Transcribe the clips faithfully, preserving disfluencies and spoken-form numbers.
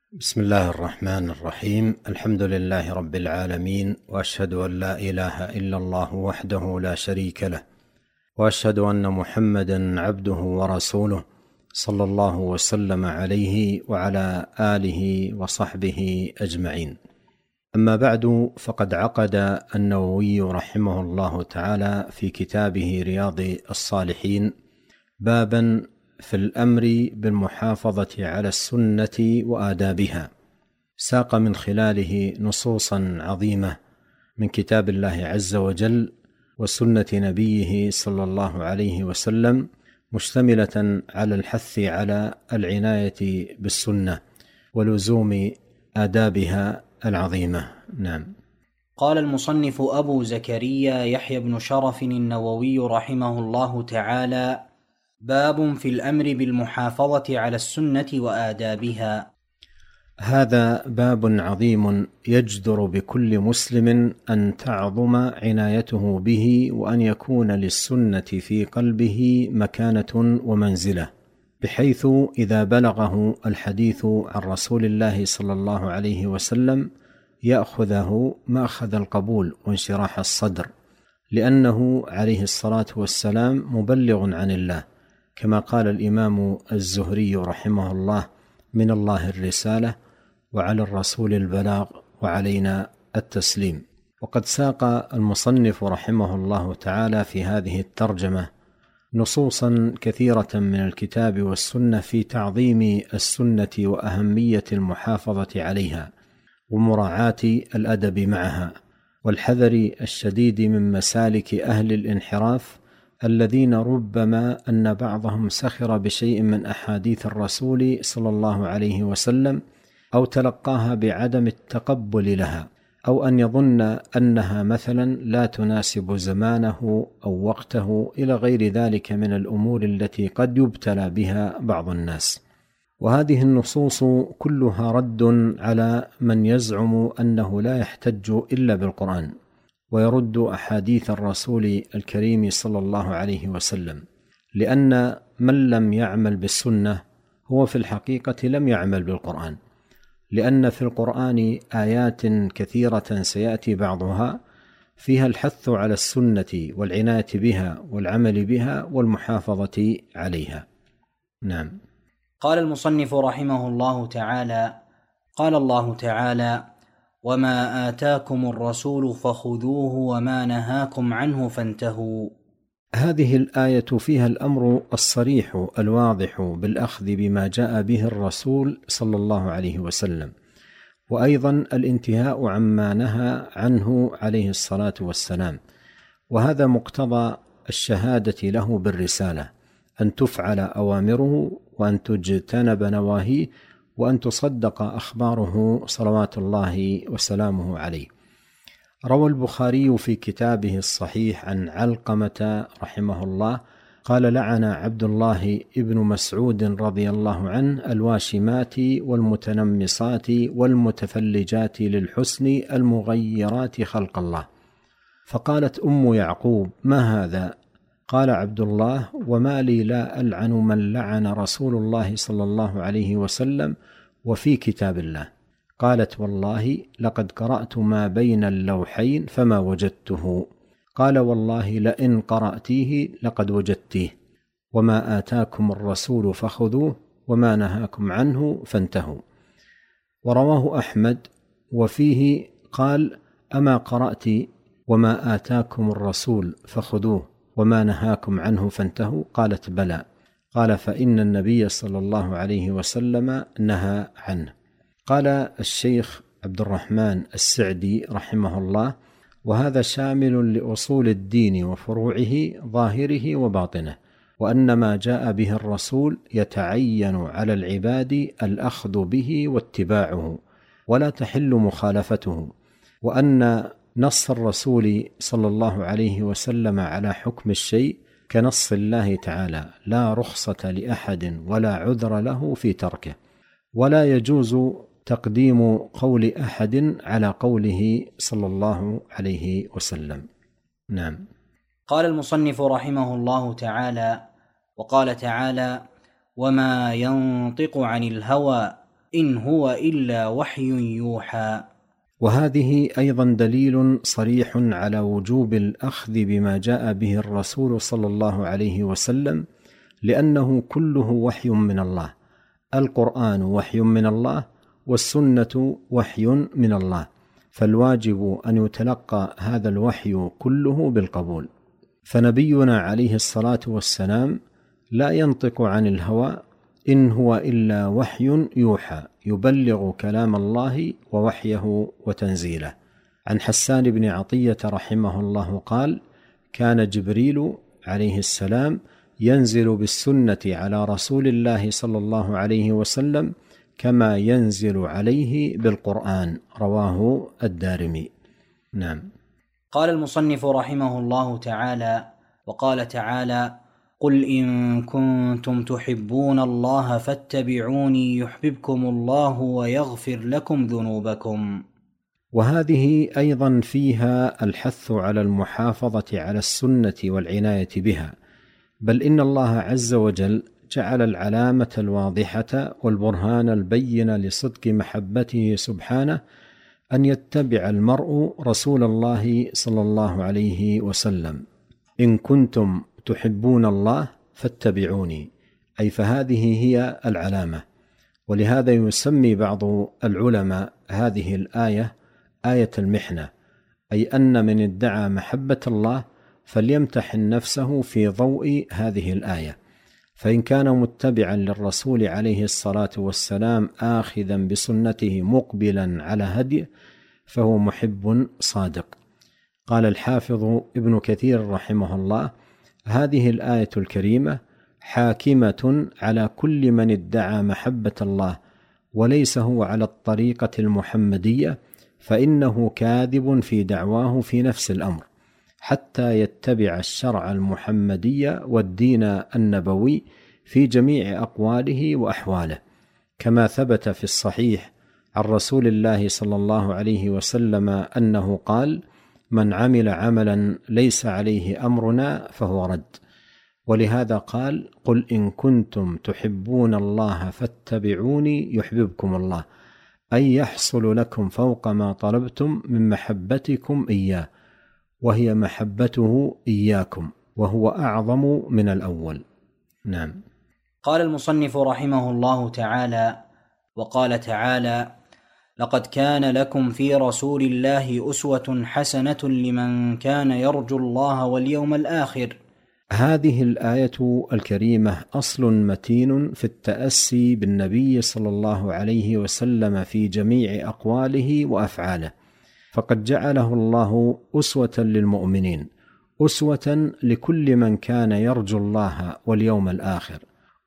بسم الله الرحمن الرحيم. الحمد لله رب العالمين، وأشهد أن لا إله إلا الله وحده لا شريك له، وأشهد أن محمدا عبده ورسوله صلى الله وسلم عليه وعلى آله وصحبه أجمعين. أما بعد، فقد عقد النووي رحمه الله تعالى في كتابه رياض الصالحين بابا في الأمر بالمحافظة على السنة وآدابها، ساق من خلاله نصوصا عظيمة من كتاب الله عز وجل وسنة نبيه صلى الله عليه وسلم، مشتملة على الحث على العناية بالسنة ولزوم آدابها العظيمة. نعم. قال المصنف أبو زكريا يحيى بن شرف النووي رحمه الله تعالى: باب في الأمر بالمحافظة على السنة وآدابها. هذا باب عظيم يجدر بكل مسلم أن تعظم عنايته به، وأن يكون للسنة في قلبه مكانة ومنزلة، بحيث إذا بلغه الحديث عن رسول الله صلى الله عليه وسلم يأخذه مأخذ القبول وانشراح الصدر، لأنه عليه الصلاة والسلام مبلغ عن الله، كما قال الإمام الزهري رحمه الله: من الله الرسالة وعلى الرسول البلاغ وعلينا التسليم. وقد ساق المصنف رحمه الله تعالى في هذه الترجمة نصوصا كثيرة من الكتاب والسنة في تعظيم السنة وأهمية المحافظة عليها ومراعاة الأدب معها، والحذر الشديد من مسالك أهل الانحراف الذين ربما أن بعضهم سخر بشيء من أحاديث الرسول صلى الله عليه وسلم، أو تلقاها بعدم التقبل لها، أو أن يظن أنها مثلا لا تناسب زمانه أو وقته، إلى غير ذلك من الأمور التي قد يبتلى بها بعض الناس. وهذه النصوص كلها رد على من يزعم أنه لا يحتج إلا بالقرآن، ويرد أحاديث الرسول الكريم صلى الله عليه وسلم، لأن من لم يعمل بالسنة هو في الحقيقة لم يعمل بالقرآن، لأن في القرآن آيات كثيرة سيأتي بعضها فيها الحث على السنة والعناية بها والعمل بها والمحافظة عليها. نعم. قال المصنف رحمه الله تعالى: قال الله تعالى: وما آتاكم الرسول فخذوه وما نهاكم عنه فانتهوا. هذه الآية فيها الأمر الصريح الواضح بالأخذ بما جاء به الرسول صلى الله عليه وسلم، وأيضا الانتهاء عما نهى عنه عليه الصلاة والسلام، وهذا مقتضى الشهادة له بالرسالة، أن تفعل أوامره وأن تجتنب نواهيه وأن تصدق أخباره صلوات الله وسلامه عليه. روى البخاري في كتابه الصحيح عن علقمة رحمه الله قال: لعن عبد الله ابن مسعود رضي الله عنه الواشمات والمتنمصات والمتفلجات للحسن المغيرات خلق الله. فقالت أم يعقوب: ما هذا؟ قال عبد الله: وما لي لا ألعن من لعن رسول الله صلى الله عليه وسلم وفي كتاب الله. قالت: والله لقد قرأت ما بين اللوحين فما وجدته. قال: والله لئن قرأتيه لقد وجدتيه. وما آتاكم الرسول فخذوه وما نهاكم عنه فانتهوا. ورواه أحمد وفيه قال: أما قرأت وما آتاكم الرسول فخذوه وما نهاكم عنه فانتهوا؟ قالت: بلى. قال: فإن النبي صلى الله عليه وسلم نهى عنه. قال الشيخ عبد الرحمن السعدي رحمه الله: وهذا شامل لأصول الدين وفروعه ظاهره وباطنه، وأن ما جاء به الرسول يتعين على العباد الأخذ به واتباعه، ولا تحل مخالفته، وأن نص الرسول صلى الله عليه وسلم على حكم الشيء كنص الله تعالى، لا رخصة لأحد ولا عذر له في تركه، ولا يجوز تقديم قول أحد على قوله صلى الله عليه وسلم. نعم. قال المصنف رحمه الله تعالى: وقال تعالى: وما ينطق عن الهوى إن هو إلا وحي يوحى. وهذه أيضا دليل صريح على وجوب الأخذ بما جاء به الرسول صلى الله عليه وسلم، لأنه كله وحي من الله. القرآن وحي من الله، والسنة وحي من الله، فالواجب أن يتلقى هذا الوحي كله بالقبول. فنبينا عليه الصلاة والسلام لا ينطق عن الهوى، إن هو إلا وحي يوحى، يبلغ كلام الله ووحيه وتنزيله. عن حسان بن عطية رحمه الله قال: كان جبريل عليه السلام ينزل بالسنة على رسول الله صلى الله عليه وسلم كما ينزل عليه بالقرآن. رواه الدارمي. نعم. قال المصنف رحمه الله تعالى: وقال تعالى: قل إن كنتم تحبون الله فاتبعوني يحببكم الله ويغفر لكم ذنوبكم. وهذه أيضا فيها الحث على المحافظة على السنة والعناية بها، بل إن الله عز وجل جعل العلامة الواضحة والبرهان البين لصدق محبته سبحانه أن يتبع المرء رسول الله صلى الله عليه وسلم. إن كنتم تحبون الله فاتبعوني، أي فهذه هي العلامة. ولهذا يسمي بعض العلماء هذه الآية آية المحنة، أي أن من ادعى محبة الله فليمتحن نفسه في ضوء هذه الآية، فإن كان متبعا للرسول عليه الصلاة والسلام آخذا بسنته مقبلا على هديه فهو محب صادق. قال الحافظ ابن كثير رحمه الله: هذه الآية الكريمة حاكمة على كل من ادعى محبة الله وليس هو على الطريقة المحمدية، فإنه كاذب في دعواه في نفس الأمر، حتى يتبع الشرع المحمدي والدين النبوي في جميع أقواله وأحواله، كما ثبت في الصحيح عن رسول الله صلى الله عليه وسلم أنه قال: من عمل عملا ليس عليه أمرنا فهو رد. ولهذا قال: قل إن كنتم تحبون الله فاتبعوني يحببكم الله، أي يحصل لكم فوق ما طلبتم من محبتكم إياه، وهي محبته إياكم، وهو أعظم من الأول. نعم. قال المصنف رحمه الله تعالى: وقال تعالى: لقد كان لكم في رسول الله أسوة حسنة لمن كان يرجو الله واليوم الآخر. هذه الآية الكريمة أصل متين في التأسي بالنبي صلى الله عليه وسلم في جميع أقواله وأفعاله، فقد جعله الله أسوة للمؤمنين، أسوة لكل من كان يرجو الله واليوم الآخر،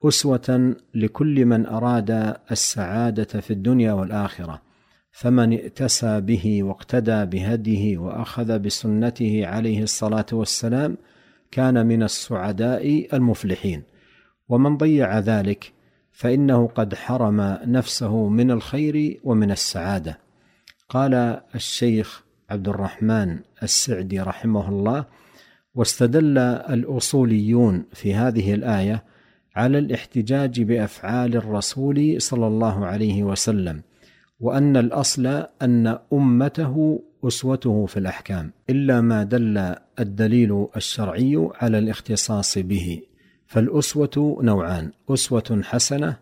أسوة لكل من أراد السعادة في الدنيا والآخرة، فمن ائتسى به واقتدى بهديه وأخذ بسنته عليه الصلاة والسلام كان من السعداء المفلحين، ومن ضيع ذلك فإنه قد حرم نفسه من الخير ومن السعادة. قال الشيخ عبد الرحمن السعدي رحمه الله: واستدل الأصوليون في هذه الآية على الاحتجاج بأفعال الرسول صلى الله عليه وسلم، وأن الأصل أن أمته أسوته في الأحكام، إلا ما دل الدليل الشرعي على الاختصاص به. فالأسوة نوعان: أسوة حسنة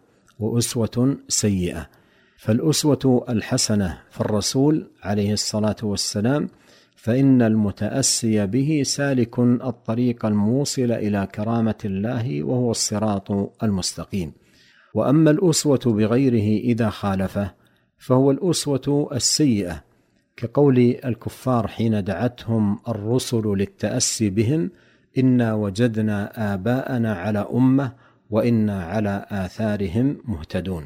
وأسوة سيئة. فالأسوة الحسنة في الرسول عليه الصلاة والسلام، فإن المتأسي به سالك الطريق الموصل إلى كرامة الله وهو الصراط المستقيم. وأما الأسوة بغيره إذا خالفه فهو الأسوة السيئة، كقول الكفار حين دعتهم الرسل للتأسي بهم: إنا وجدنا آباءنا على أمة وإنا على آثارهم مهتدون.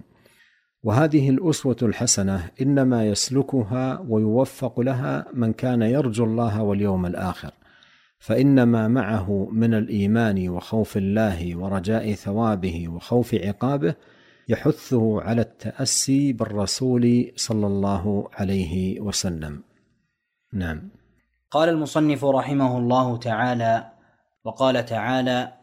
وهذه الأسوة الحسنة إنما يسلكها ويوفق لها من كان يرجو الله واليوم الآخر، فإنما معه من الإيمان وخوف الله ورجاء ثوابه وخوف عقابه يحثه على التأسي بالرسول صلى الله عليه وسلم. نعم. قال المصنف رحمه الله تعالى: وقال تعالى: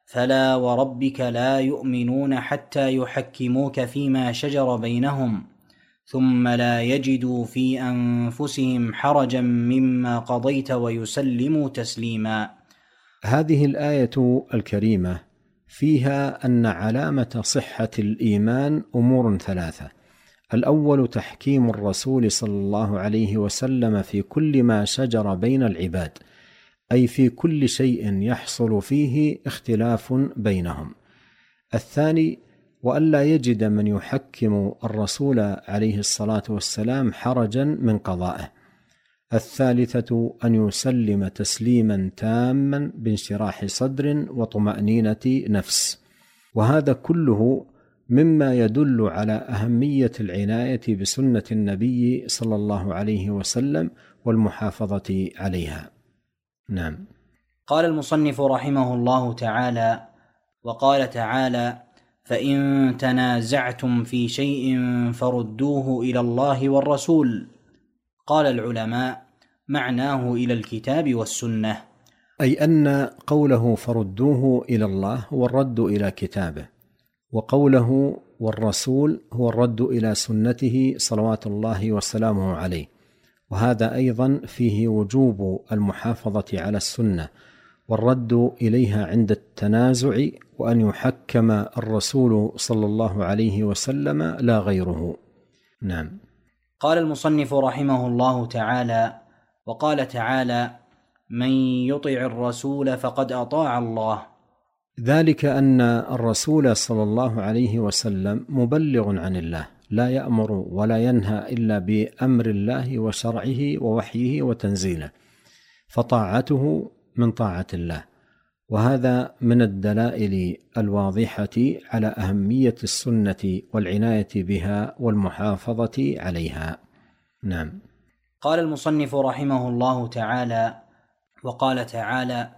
فلا وربك لا يؤمنون حتى يحكموك فيما شجر بينهم ثم لا يجدوا في أنفسهم حرجا مما قضيت ويسلموا تسليما. هذه الآية الكريمة فيها أن علامة صحة الإيمان أمور ثلاثة: الأول تحكيم الرسول صلى الله عليه وسلم في كل ما شجر بين العباد، أي في كل شيء يحصل فيه اختلاف بينهم. الثاني وألا يجد من يحكم الرسول عليه الصلاة والسلام حرجا من قضائه. الثالثة أن يسلم تسليما تاما بانشراح صدر وطمأنينة نفس. وهذا كله مما يدل على أهمية العناية بسنة النبي صلى الله عليه وسلم والمحافظة عليها. نعم. قال المصنف رحمه الله تعالى: وقال تعالى: فإن تنازعتم في شيء فردوه إلى الله والرسول. قال العلماء: معناه إلى الكتاب والسنة، أي أن قوله فردوه إلى الله هو الرد إلى كتابه، وقوله والرسول هو الرد إلى سنته صلوات الله وسلامه عليه. وهذا أيضا فيه وجوب المحافظة على السنة والرد إليها عند التنازع، وأن يحكم الرسول صلى الله عليه وسلم لا غيره. نعم. قال المصنف رحمه الله تعالى: وقال تعالى: من يطع الرسول فقد أطاع الله. ذلك أن الرسول صلى الله عليه وسلم مبلغ عن الله، لا يأمر ولا ينهى إلا بأمر الله وشرعه ووحيه وتنزيله، فطاعته من طاعة الله. وهذا من الدلائل الواضحة على أهمية السنة والعناية بها والمحافظة عليها. نعم. قال المصنف رحمه الله تعالى: وقال تعالى: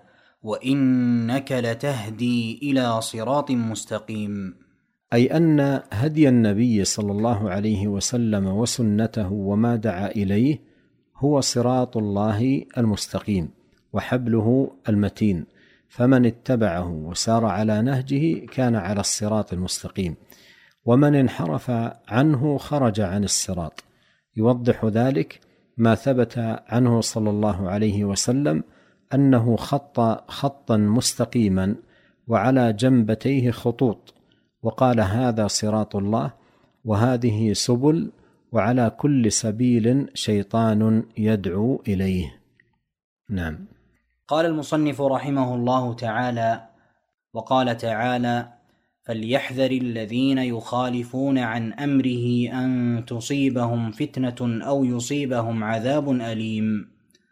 وإنك لتهدي إلى صراط مستقيم. أي أن هدي النبي صلى الله عليه وسلم وسنته وما دعا إليه هو صراط الله المستقيم وحبله المتين، فمن اتبعه وسار على نهجه كان على الصراط المستقيم، ومن انحرف عنه خرج عن الصراط. يوضح ذلك ما ثبت عنه صلى الله عليه وسلم أنه خط خطا مستقيما وعلى جنبتيه خطوط، وقال: هذا صراط الله وهذه سبل، وعلى كل سبيل شيطان يدعو إليه. نعم. قال المصنف رحمه الله تعالى: وقال تعالى: فليحذر الذين يخالفون عن أمره أن تصيبهم فتنة أو يصيبهم عذاب أليم.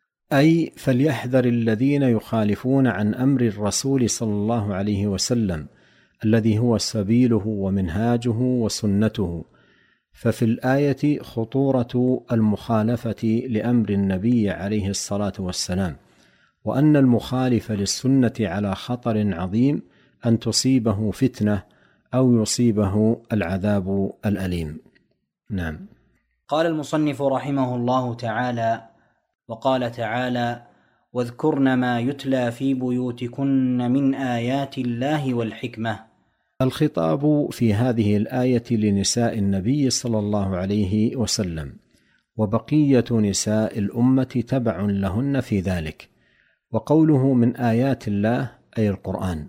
أي فليحذر الذين يخالفون عن أمر الرسول صلى الله عليه وسلم الذي هو سبيله ومنهاجه وسنته. ففي الآية خطورة المخالفة لأمر النبي عليه الصلاة والسلام، وأن المخالف للسنة على خطر عظيم أن تصيبه فتنة أو يصيبه العذاب الأليم. نعم. قال المصنف رحمه الله تعالى: وقال تعالى: واذكرن ما يتلى في بيوتكن من آيات الله والحكمة. الخطاب في هذه الآية لنساء النبي صلى الله عليه وسلم، وبقية نساء الأمة تبع لهن في ذلك. وقوله من آيات الله أي القرآن،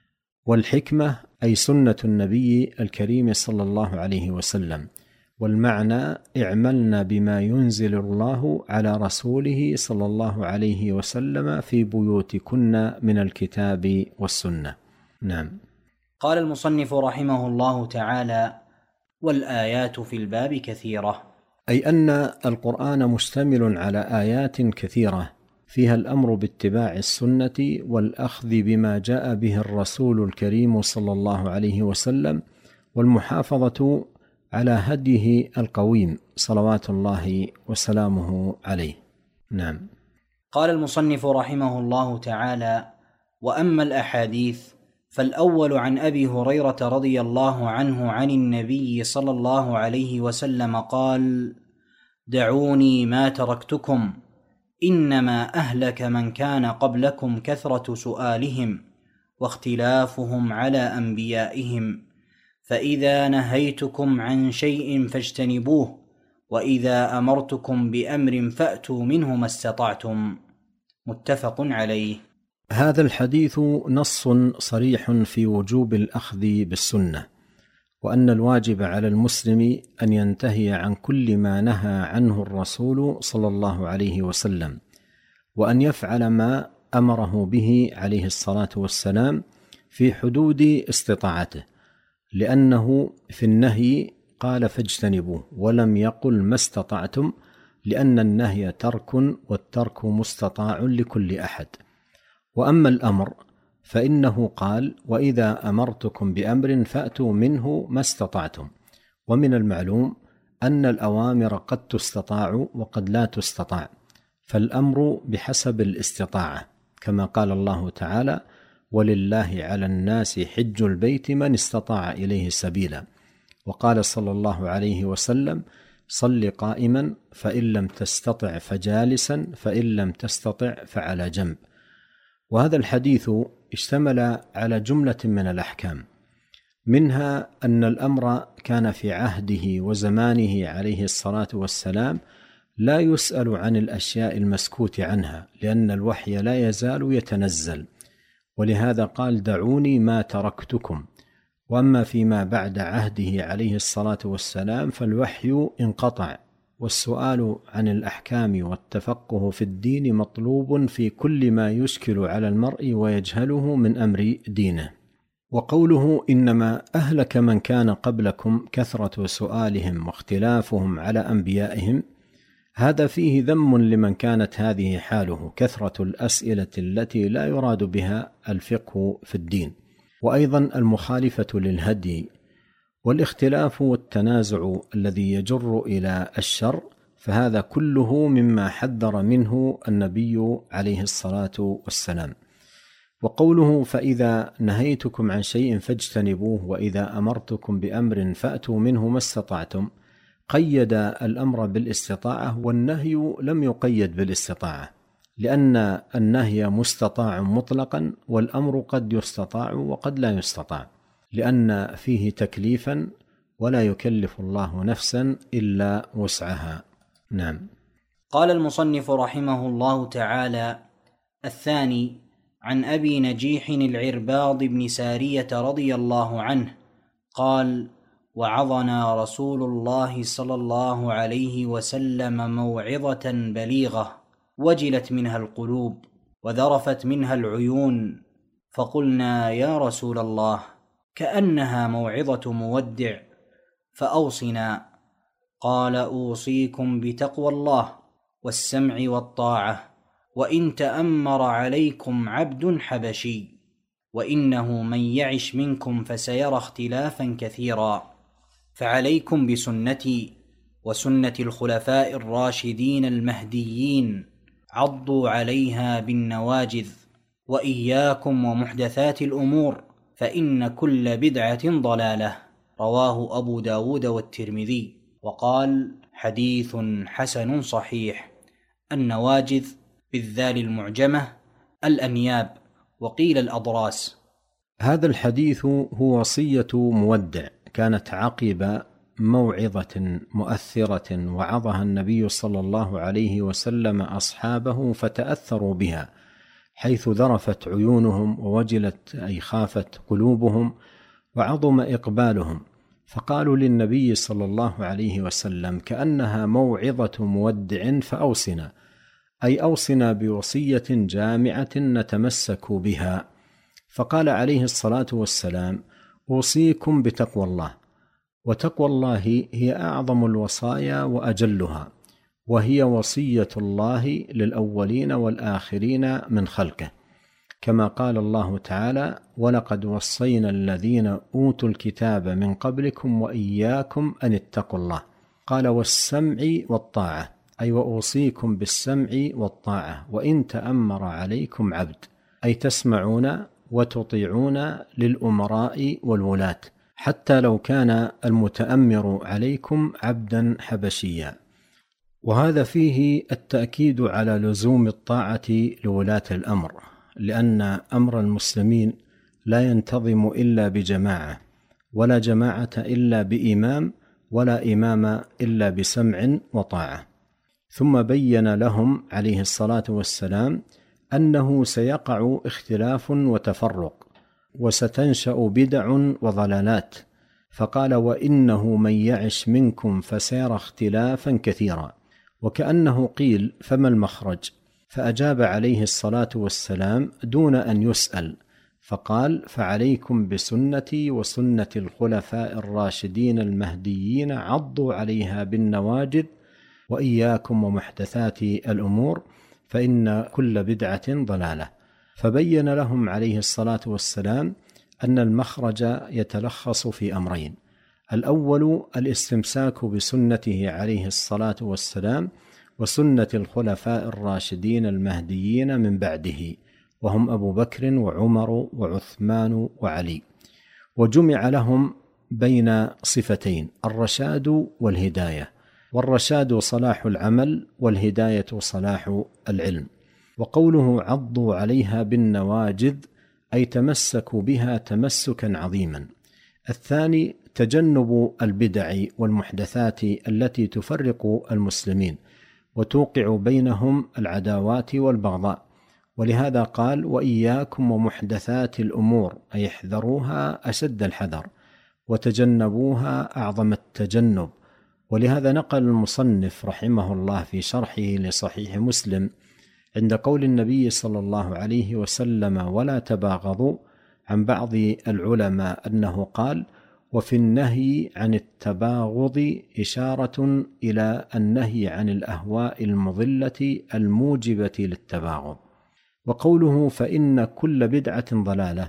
والحكمة أي سنة النبي الكريم صلى الله عليه وسلم. والمعنى اعملن بما ينزل الله على رسوله صلى الله عليه وسلم في بيوتكن من الكتاب والسنة. نعم. قال المصنف رحمه الله تعالى: والآيات في الباب كثيرة. أي أن القرآن مشتمل على آيات كثيرة فيها الأمر باتباع السنة والأخذ بما جاء به الرسول الكريم صلى الله عليه وسلم، والمحافظة على هديه القويم صلوات الله وسلامه عليه. نعم. قال المصنف رحمه الله تعالى: وأما الأحاديث فالأول عن أبي هريرة رضي الله عنه عن النبي صلى الله عليه وسلم قال: دعوني ما تركتكم، إنما أهلك من كان قبلكم كثرة سؤالهم واختلافهم على أنبيائهم، فإذا نهيتكم عن شيء فاجتنبوه، وإذا أمرتكم بأمر فأتوا منه ما استطعتم. متفق عليه. هذا الحديث نص صريح في وجوب الأخذ بالسنة، وأن الواجب على المسلم أن ينتهي عن كل ما نهى عنه الرسول صلى الله عليه وسلم، وأن يفعل ما أمره به عليه الصلاة والسلام في حدود استطاعته، لأنه في النهي قال فاجتنبوه ولم يقل ما استطعتم، لأن النهي ترك، والترك مستطاع لكل أحد. وأما الأمر فإنه قال وإذا أمرتكم بأمر فأتوا منه ما استطعتم، ومن المعلوم أن الأوامر قد تستطاع وقد لا تستطاع، فالأمر بحسب الاستطاعة، كما قال الله تعالى ولله على الناس حج البيت من استطاع إليه سبيلا، وقال صلى الله عليه وسلم صل قائما فإن لم تستطع فجالسا فإن لم تستطع فعلى جنب. وهذا الحديث اشتمل على جملة من الأحكام، منها أن الأمر كان في عهده وزمانه عليه الصلاة والسلام لا يسأل عن الأشياء المسكوت عنها، لأن الوحي لا يزال يتنزل، ولهذا قال دعوني ما تركتكم. وأما فيما بعد عهده عليه الصلاة والسلام فالوحي انقطع، والسؤال عن الأحكام والتفقه في الدين مطلوب في كل ما يشكل على المرء ويجهله من أمر دينه. وقوله إنما أهلك من كان قبلكم كثرة سؤالهم واختلافهم على أنبيائهم، هذا فيه ذم لمن كانت هذه حاله، كثرة الأسئلة التي لا يراد بها الفقه في الدين، وأيضا المخالفة للهدي، والاختلاف والتنازع الذي يجر إلى الشر، فهذا كله مما حذر منه النبي عليه الصلاة والسلام. وقوله فإذا نهيتكم عن شيء فاجتنبوه وإذا أمرتكم بأمر فأتوا منه ما استطعتم، قيد الأمر بالاستطاعة، والنهي لم يقيد بالاستطاعة، لأن النهي مستطاع مطلقا، والأمر قد يستطاع وقد لا يستطاع، لأن فيه تكليفا ولا يكلف الله نفسا إلا وسعها. نعم. قال المصنف رحمه الله تعالى: الثاني عن أبي نجيح العرباض بن سارية رضي الله عنه قال: وعظنا رسول الله صلى الله عليه وسلم موعظة بليغة وجلت منها القلوب وذرفت منها العيون، فقلنا يا رسول الله كأنها موعظة مودع، فأوصنا. قال: أوصيكم بتقوى الله والسمع والطاعة، وإن تأمر عليكم عبد حبشي، وإنه من يعش منكم فسيرى اختلافا كثيرا، فعليكم بسنتي وسنة الخلفاء الراشدين المهديين، عضوا عليها بالنواجذ، وإياكم ومحدثات الأمور، فإن كل بدعة ضلالة. رواه أبو داود والترمذي، وقال: حديث حسن صحيح. النواجذ بالذال المعجمة الأنياب، وقيل الأضراس. هذا الحديث هو وصية مودع كانت عقب موعظة مؤثرة وعظها النبي صلى الله عليه وسلم أصحابه فتأثروا بها، حيث ذرفت عيونهم ووجلت أي خافت قلوبهم وعظم إقبالهم، فقالوا للنبي صلى الله عليه وسلم كأنها موعظة مودع فأوصنا، أي أوصنا بوصية جامعة نتمسك بها. فقال عليه الصلاة والسلام: أوصيكم بتقوى الله. وتقوى الله هي أعظم الوصايا وأجلها، وهي وصية الله للأولين والآخرين من خلقه، كما قال الله تعالى: ولقد وصينا الذين أوتوا الكتاب من قبلكم وإياكم أن اتقوا الله. قال: والسمع والطاعة، أي وأوصيكم بالسمع والطاعة، وإن تأمر عليكم عبد، أي تسمعون وتطيعون للأمراء والولاة، حتى لو كان المتأمر عليكم عبدا حبشيا. وهذا فيه التأكيد على لزوم الطاعة لولاة الأمر، لأن أمر المسلمين لا ينتظم إلا بجماعة، ولا جماعة إلا بإمام، ولا إمام إلا بسمع وطاعة. ثم بين لهم عليه الصلاة والسلام أنه سيقع اختلاف وتفرق، وستنشأ بدع وضلالات، فقال: وإنه من يعش منكم فسيرى اختلافا كثيرا. وكأنه قيل: فما المخرج؟ فأجاب عليه الصلاة والسلام دون أن يسأل، فقال: فعليكم بسنتي وسنة الخلفاء الراشدين المهديين، عضوا عليها بالنواجذ، وإياكم ومحدثات الأمور، فإن كل بدعة ضلالة. فبين لهم عليه الصلاة والسلام أن المخرج يتلخص في أمرين: الأول الاستمساك بسنته عليه الصلاة والسلام وسنة الخلفاء الراشدين المهديين من بعده، وهم أبو بكر وعمر وعثمان وعلي. وجمع لهم بين صفتين: الرشاد والهداية، والرشاد صلاح العمل، والهداية صلاح العلم. وقوله عضوا عليها بالنواجذ أي تمسكوا بها تمسكا عظيما. الثاني تجنب البدع والمحدثات التي تفرق المسلمين وتوقع بينهم العداوات والبغضاء، ولهذا قال: وإياكم ومحدثات الأمور، أي احذروها أشد الحذر وتجنبوها أعظم التجنب. ولهذا نقل المصنف رحمه الله في شرحه لصحيح مسلم عند قول النبي صلى الله عليه وسلم: ولا تباغضوا، عن بعض العلماء أنه قال: وفي النهي عن التباغض إشارة إلى النهي عن الأهواء المضلة الموجبة للتباغض. وقوله فإن كل بدعة ضلالة،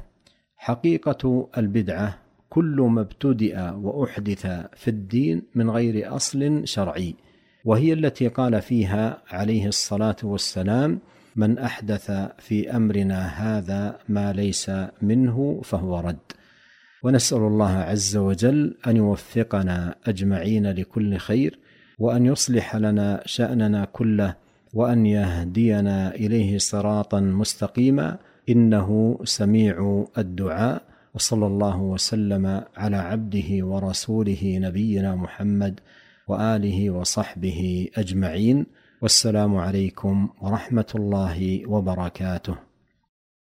حقيقة البدعة كل ما ابتدأ وأحدث في الدين من غير أصل شرعي، وهي التي قال فيها عليه الصلاة والسلام: من أحدث في أمرنا هذا ما ليس منه فهو رد. ونسأل الله عز وجل أن يوفقنا أجمعين لكل خير، وأن يصلح لنا شأننا كله، وأن يهدينا إليه صراطا مستقيما، إنه سميع الدعاء. وصلى الله وسلم على عبده ورسوله نبينا محمد وآله وصحبه أجمعين، والسلام عليكم ورحمة الله وبركاته.